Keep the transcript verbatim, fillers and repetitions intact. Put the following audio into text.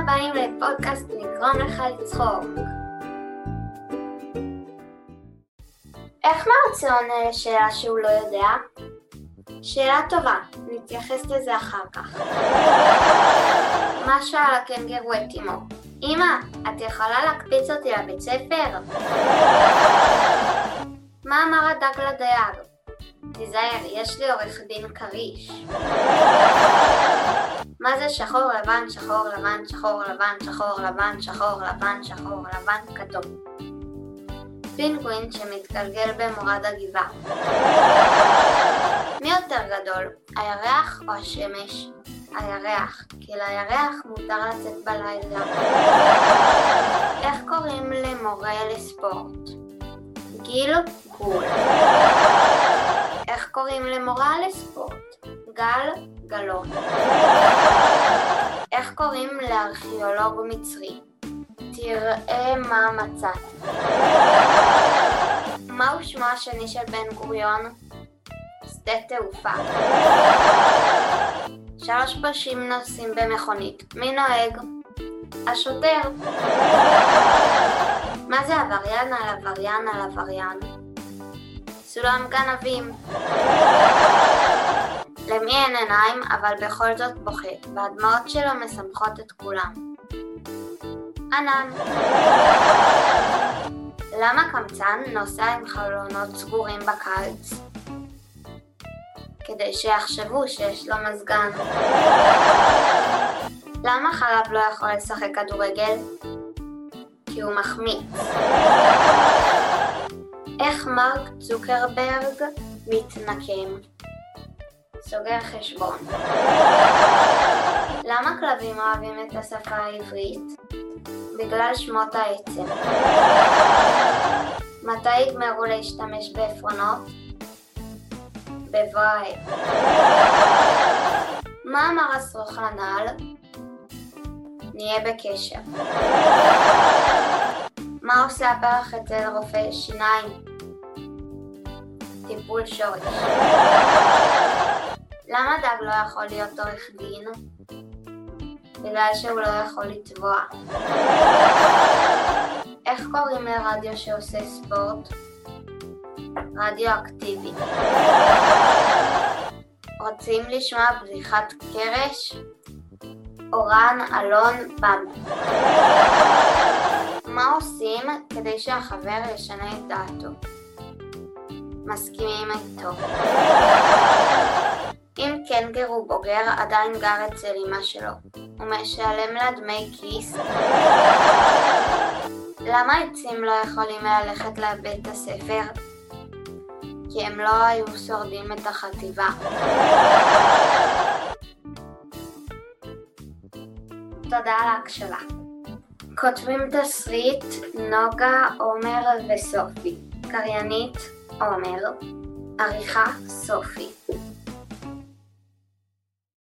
הבאים לפודקאסט נגרום לך לצחוק. איך מרצה עונה לשאלה שהוא לא יודע? שאלה טובה, נתייחס לזה אחר כך. מה שאל הקנגרו את אמו? אמא, את יכולה להקפיץ אותי לבית ספר? מה אמר הדג לדייג? תיזהר, יש לי עורך דין קריש. מה זה שחור לבן, שחור לבן, שחור לבן, שחור לבן, שחור לבן, שחור לבן, כתוב? פינגווין שמתגלגל במורד הגבעה. מי יותר גדול, הירח או השמש? הירח, כי לירח מותר לצאת בלילה. איך קוראים למורה לספורט? גיל גול. איך קוראים למורה לספורט? גל גלון. איך קוראים לארכיאולוג מצרי? תראה מה מצאת. מהו שמו השני של בן גוריון? שדה תעופה. שלוש פרשים נוסעים במכונית. מי נוהג? השוטר. מה זה עבריין על עבריין על עבריין? סולם גנבים. למי אין עיניים אבל בכל זאת בוכה, והדמעות שלו משמחות את כולם? ענן. למה קמצן נוסע עם חלונות סגורים בקיץ? כדי שיחשבו שיש לו מזגן. למה חלב לא יכול לשחק כדורגל? כי הוא מחמיץ. איך מרק צוקרברג מתנקם? סוגר חשבון. למה כלבים אוהבים את השפה העברית? בגלל שמות העצם. מתי יגמרו להשתמש בעפרונות? בבוא העת. מה אמר השרוך לנעל? נהיה בקשר. מה עושה הפרח אצל רופא שיניים? טיפול שורש. למה דג לא יכול להיות עורך דין? בגלל שהוא לא יכול לתבוע. איך קוראים לרדיו שעושה ספורט? רדיואקטיבי. רוצים לשמוע בדיחת קרש? אורן אלון במבה. מה עושים כדי שהחבר ישנה את דעתו? מסכימים איתו. אם קנגרו בוגר עדיין גר אצל אמא שלו, הוא משלם לה דמי כיס? למה עצים לא יכולים ללכת לבית הספר? כי הם לא היו שורדים את החטיבה. תודה על ההקשבה. כותבים תסריט נוגה, עומר וסופי. קריינית עומר. עריכה סופי.